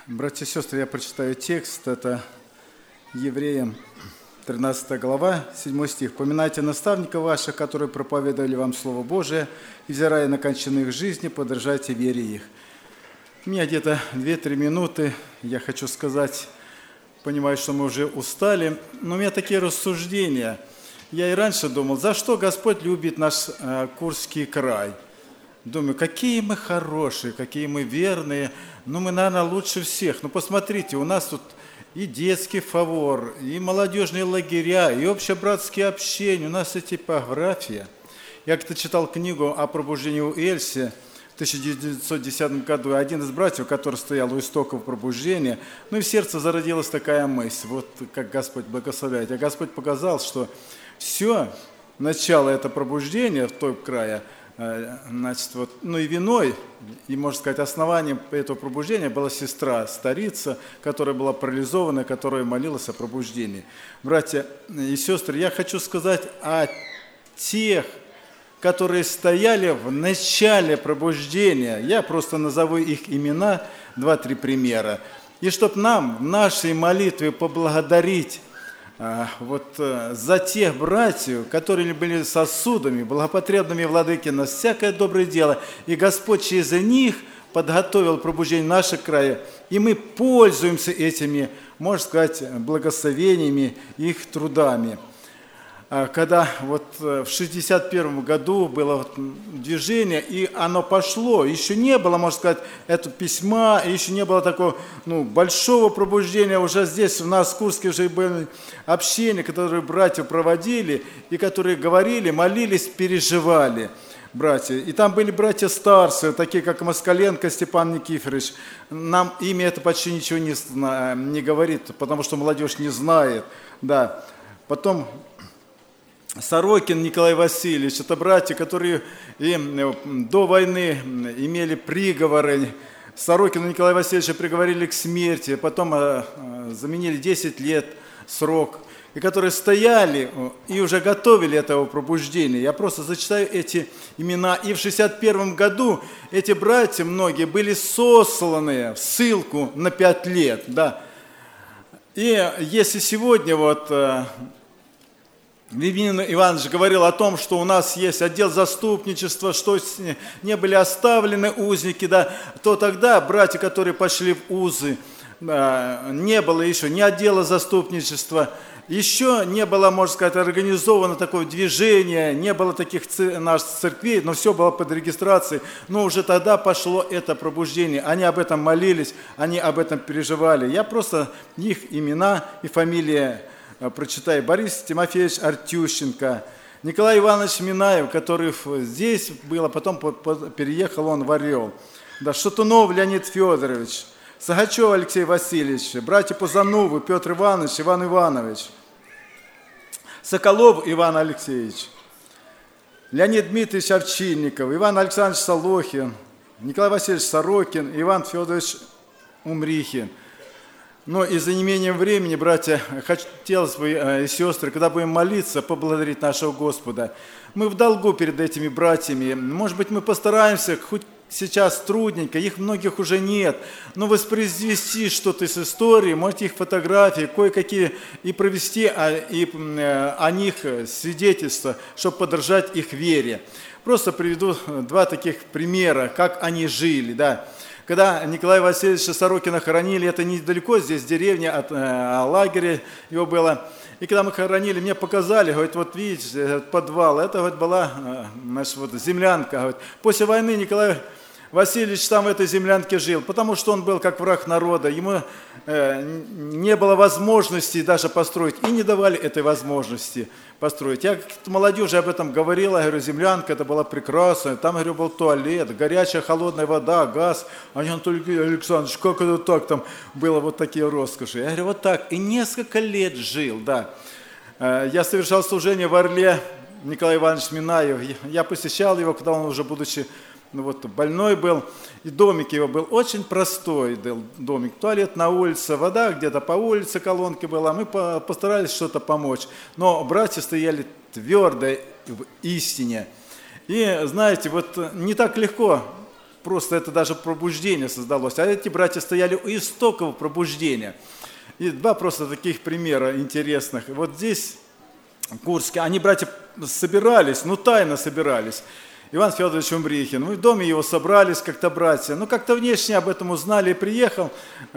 Братья и сестры, я прочитаю текст. Это Евреям 13 глава, 7 стих. «Поминайте наставников ваших, которые проповедовали вам Слово Божие, и, взирая на кончины их жизни, подражайте вере их». У меня где-то 2-3 минуты. Я хочу сказать, понимаю, что мы уже устали, но у меня такие рассуждения. Я и раньше думал, за что Господь любит наш Курский край. Думаю, какие мы хорошие, какие мы верные. Ну, мы, наверное, лучше всех. Ну, посмотрите, у нас тут и детский фавор, и молодежные лагеря, и общебратские общения. У нас и типография. Я как-то читал книгу о пробуждении у Эльси в 1910 году. Один из братьев, который стоял у истоков пробуждения, ну и в сердце зародилась такая мысль, вот как Господь благословляет. А Господь показал, что все, начало это пробуждения в той крае, значит, вот, ну и виной, и, можно сказать, основанием этого пробуждения была сестра, старица, которая была парализована, которая молилась о пробуждении. Братья и сестры, я хочу сказать о тех, которые стояли в начале пробуждения. Я просто назову их имена, 2-3 примера. И чтобы нам в нашей молитве поблагодарить за тех братьев, которые были сосудами, благопотребными владыки на всякое доброе дело. И Господь через них подготовил пробуждение наших края. И мы пользуемся этими, можно сказать, благословениями, их трудами. Когда вот в 1961 году было движение, и оно пошло, еще не было, можно сказать, этого письма, еще не было такого большого пробуждения, уже здесь у нас в Курске уже были общения, которые братья проводили, и которые говорили, молились, переживали, братья. И там были братья старцы, такие как Москаленко Степан Никифорович. Нам имя это почти ничего не говорит, потому что молодежь не знает. Да. Потом Сорокин Николай Васильевич, это братья, которые до войны имели приговоры. Сорокину Николая Васильевича приговорили к смерти, потом заменили 10 лет срок, и которые стояли и уже готовили этого пробуждения. Я просто зачитаю эти имена. И в 1961 году эти братья, многие, были сосланы в ссылку на 5 лет. Да. И если сегодня Левин Иванович говорил о том, что у нас есть отдел заступничества, что не были оставлены узники, да, то тогда братья, которые пошли в узы, не было еще ни отдела заступничества, еще не было, можно сказать, организовано такое движение, не было таких наших церквей, но все было под регистрацией. Но уже тогда пошло это пробуждение. Они об этом молились, они об этом переживали. Я просто их имена и фамилии прочитаю. Борис Тимофеевич Артющенко, Николай Иванович Минаев, который здесь был, а потом переехал он в Орел. Да, Шатунов Леонид Федорович, Сагачев Алексей Васильевич, братья Пузановы Петр Иванович, Иван Иванович, Соколов Иван Алексеевич, Леонид Дмитриевич Овчинников, Иван Александрович Солохин, Николай Васильевич Сорокин, Иван Федорович Умрихин. Но из-за неимения времени, братья, хотелось бы, и сестры, когда будем молиться, поблагодарить нашего Господа. Мы в долгу перед этими братьями. Может быть, мы постараемся, хоть сейчас трудненько, их многих уже нет, но воспроизвести что-то из истории, может, их фотографии, кое-какие, и провести о них свидетельства, чтобы поддержать их вере. Просто приведу 2 таких примера, как они жили, да. Когда Николая Васильевича Сорокина хоронили, это недалеко, здесь деревня от лагеря его было. И когда мы хоронили, мне показали, говорит, вот видите, подвал, это вот была землянка. Говорит. После войны Николай Васильевич там в этой землянке жил, потому что он был как враг народа, ему не было возможности даже построить, и не давали этой возможности построить. Я молодежи об этом говорила, говорю, землянка, это была прекрасная, там, говорю, был туалет, горячая, холодная вода, газ. Они, Анатолий Александрович, как это так, там было вот такие роскоши. Я говорю, вот так, и несколько лет жил, да. Я совершал служение в Орле, Николай Иванович Минаев, я посещал его, когда он уже, будучи больной был, и домик его был очень простой, домик, туалет на улице, вода где-то по улице, колонки была, мы постарались что-то помочь, но братья стояли твердо в истине. И знаете, не так легко просто это даже пробуждение создалось. А эти братья стояли у истоков пробуждения. И два просто таких примера интересных. Вот здесь, в Курске, они, братья, собирались, тайно собирались. Иван Федорович Умбрихин. В доме его собрались как-то братья. Как-то внешне об этом узнали, и приехал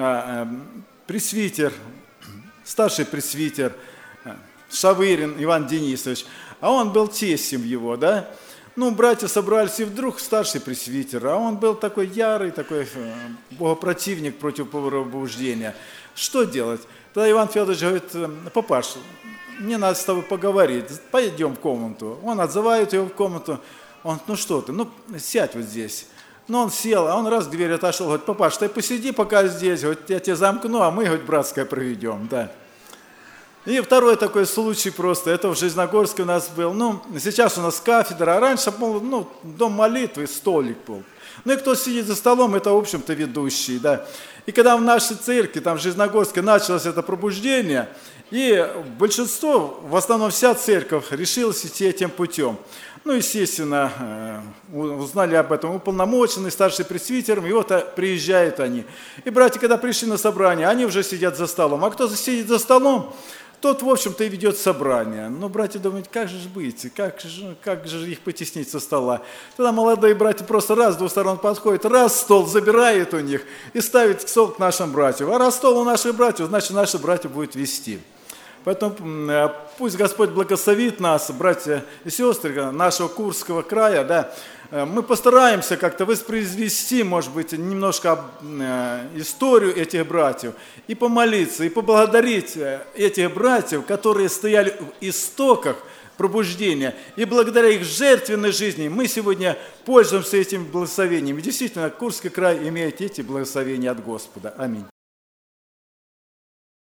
пресвитер, старший пресвитер Шавырин Иван Денисович. А он был тестем его, да? Братья собрались, и вдруг старший пресвитер, а он был такой ярый, такой богопротивник против пробуждения. Что делать? Тогда Иван Федорович говорит: папаш, мне надо с тобой поговорить, пойдем в комнату. Он отзывает его в комнату, он: что ты, сядь вот здесь. Он сел, а он раз к двери отошел, говорит: папаш, ты посиди пока здесь, я тебя замкну, а мы, братское проведем, да. И второй такой случай просто, это в Железногорске у нас был. Сейчас у нас кафедра, а раньше был, дом молитвы, столик был. И кто сидит за столом, это, в общем-то, ведущий, да. И когда в нашей церкви, там в Железногорске, началось это пробуждение, и большинство, в основном вся церковь, решилась идти этим путем. Естественно, узнали об этом уполномоченный, старший пресвитер, и вот приезжают они. И братья, когда пришли на собрание, они уже сидят за столом. А кто сидит за столом, тот, в общем-то, и ведет собрание. Братья думают: как же быть, как же их потеснить со стола. Тогда молодые братья просто раз с двух сторон подходят, раз стол забирает у них и ставит стол к нашим братьям. А раз стол у наших братьев, значит, наши братья будут вести. Поэтому пусть Господь благословит нас, братья и сестры нашего Курского края, да. Мы постараемся как-то воспроизвести, может быть, немножко историю этих братьев, и помолиться, и поблагодарить этих братьев, которые стояли в истоках пробуждения. И благодаря их жертвенной жизни мы сегодня пользуемся этим благословением. И действительно, Курский край имеет эти благословения от Господа. Аминь.